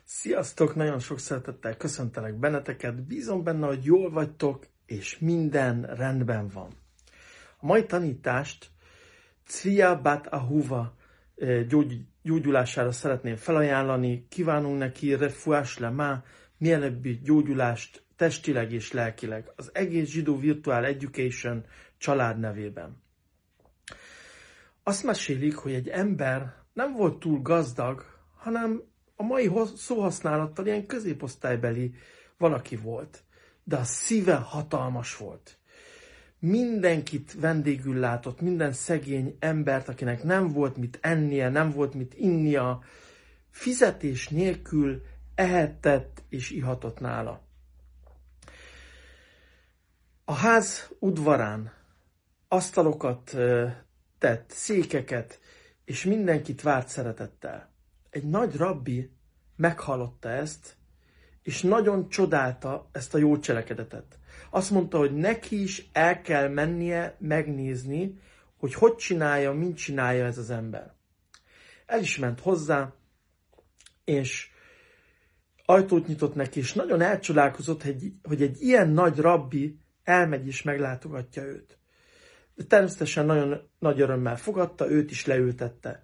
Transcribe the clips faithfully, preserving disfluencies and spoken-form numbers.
Sziasztok! Nagyon sok szeretettel köszöntelek benneteket. Bízom benne, hogy jól vagytok, és minden rendben van. A mai tanítást Tzvia bat Ahuva gyógy, gyógyulására szeretném felajánlani. Kívánunk neki refuah shlema, mielőbbi gyógyulást testileg és lelkileg. Az egész zsidó Virtual Education család nevében. Azt mesélik, hogy egy ember nem volt túl gazdag, hanem a mai szóhasználattal ilyen középosztálybeli valaki volt, de a szíve hatalmas volt. Mindenkit vendégül látott, minden szegény embert, akinek nem volt mit ennie, nem volt mit innia, fizetés nélkül ehetett és ihatott nála. A ház udvarán asztalokat tett, székeket, és mindenkit várt szeretettel. Egy nagy rabbi meghallotta ezt, és nagyon csodálta ezt a jó cselekedetet. Azt mondta, hogy neki is el kell mennie megnézni, hogy hogy csinálja, mint csinálja ez az ember. El is ment hozzá, és ajtót nyitott neki, és nagyon elcsodálkozott, hogy egy ilyen nagy rabbi elmegy és meglátogatja őt. De természetesen nagyon nagy örömmel fogadta, őt is leültette.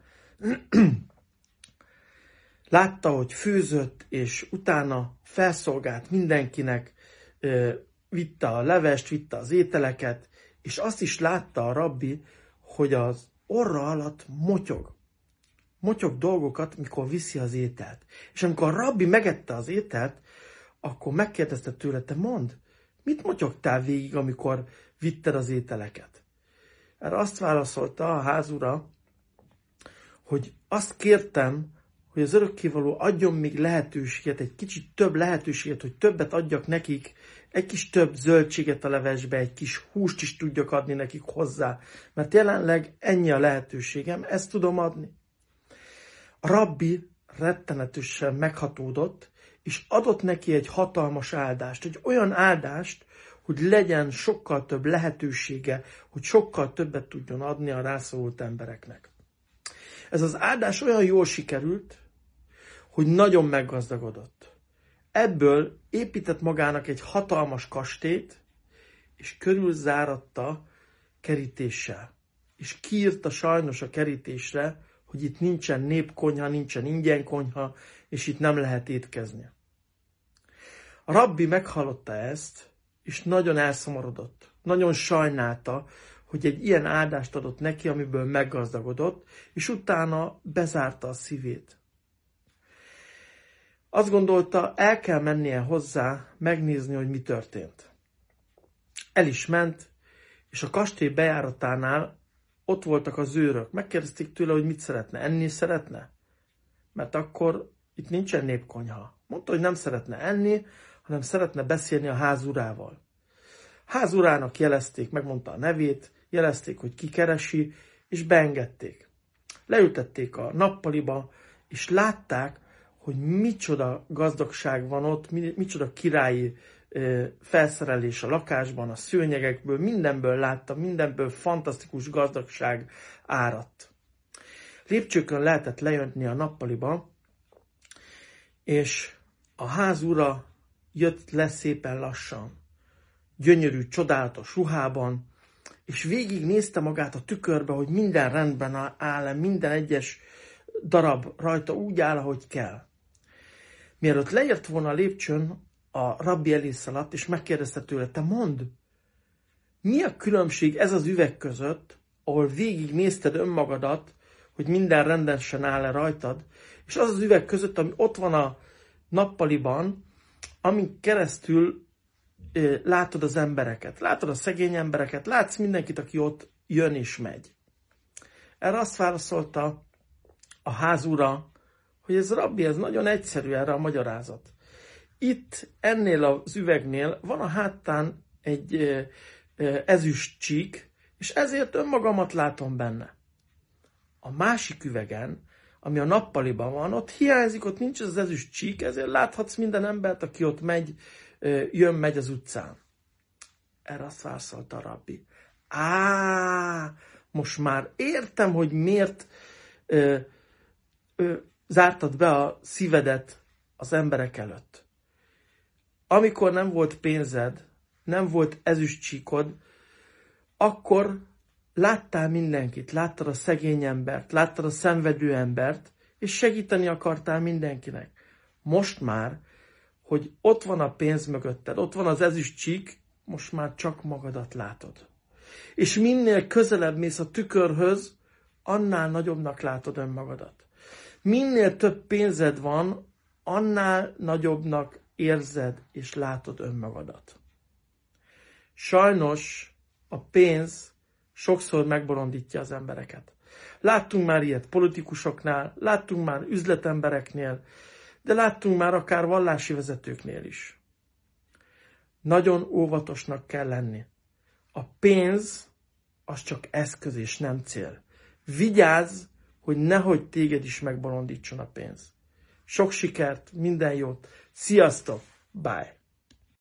Látta, hogy főzött, és utána felszolgált mindenkinek, vitte a levest, vitte az ételeket, és azt is látta a rabbi, hogy az orra alatt motyog. Motyog dolgokat, mikor viszi az ételt. És amikor a rabbi megette az ételt, akkor megkérdezte tőle, te mondd, mit motyogtál végig, amikor vitted az ételeket? Erre azt válaszolta a házura, hogy azt kértem, hogy az örökkévaló adjon még lehetőséget, egy kicsit több lehetőséget, hogy többet adjak nekik, egy kis több zöldséget a levesbe, egy kis húst is tudjak adni nekik hozzá, mert jelenleg ennyi a lehetőségem, ezt tudom adni. A rabbi rettenetesen meghatódott, és adott neki egy hatalmas áldást, egy olyan áldást, hogy legyen sokkal több lehetősége, hogy sokkal többet tudjon adni a rászorult embereknek. Ez az áldás olyan jól sikerült, hogy nagyon meggazdagodott. Ebből épített magának egy hatalmas kastélyt, és körülzáratta kerítéssel. És kiírta sajnos a kerítésre, hogy itt nincsen népkonyha, nincsen ingyenkonyha, és itt nem lehet étkezni. A rabbi meghallotta ezt, és nagyon elszomorodott. Nagyon sajnálta, hogy egy ilyen áldást adott neki, amiből meggazdagodott, és utána bezárta a szívét. Azt gondolta, el kell mennie hozzá, megnézni, hogy mi történt. El is ment, és a kastély bejáratánál ott voltak az őrök. Megkérdezték tőle, hogy mit szeretne. Enni szeretne? Mert akkor itt nincsen népkonyha. Mondta, hogy nem szeretne enni, hanem szeretne beszélni a házurával. Házurának jelezték, megmondta a nevét, jelezték, hogy ki keresi, és beengedték. Leültették a nappaliba, és látták, hogy micsoda gazdagság van ott, micsoda királyi felszerelés a lakásban, a szőnyegekből, mindenből látta, mindenből fantasztikus gazdagság áradt. Lépcsőkön lehetett lejönni a nappaliba, és a ház ura jött le szépen lassan, gyönyörű, csodálatos ruhában, és végig nézte magát a tükörbe, hogy minden rendben áll, minden egyes darab rajta úgy áll, ahogy kell. Mielőtt leért volna a lépcsőn, a rabbi elé szaladt, és megkérdezte tőle, te mondd, mi a különbség ez az üveg között, ahol végig nézted önmagadat, hogy minden rendesen áll-e rajtad, és az az üveg között, ami ott van a nappaliban, amin keresztül látod az embereket, látod a szegény embereket, látsz mindenkit, aki ott jön és megy. Erre azt válaszolta a házura, hogy ez rabbi, ez nagyon egyszerű erre a magyarázat. Itt ennél az üvegnél van a hátán egy ezüst csík, és ezért önmagamat látom benne. A másik üvegen, ami a nappaliban van, ott hiányzik, ott nincs az ezüst csík, ezért láthatsz minden embert, aki ott megy, jön, megy az utcán. Erre azt válaszolta a rabbi. Á, most már értem, hogy miért ö, ö, zártad be a szívedet az emberek előtt. Amikor nem volt pénzed, nem volt ezüstcsíkod, akkor láttál mindenkit, láttad a szegény embert, láttad a szenvedő embert, és segíteni akartál mindenkinek. Most már, hogy ott van a pénz mögötted, ott van az ezüstcsík, most már csak magadat látod. És minél közelebb mész a tükörhöz, annál nagyobbnak látod önmagadat. Minél több pénzed van, annál nagyobbnak érzed és látod önmagadat. Sajnos a pénz sokszor megbolondítja az embereket. Láttunk már ilyet politikusoknál, láttunk már üzletembereknél, de láttunk már akár vallási vezetőknél is. Nagyon óvatosnak kell lenni. A pénz az csak eszköz és nem cél. Vigyázz, hogy nehogy téged is megbolondítson a pénz. Sok sikert, minden jót, sziasztok, bye!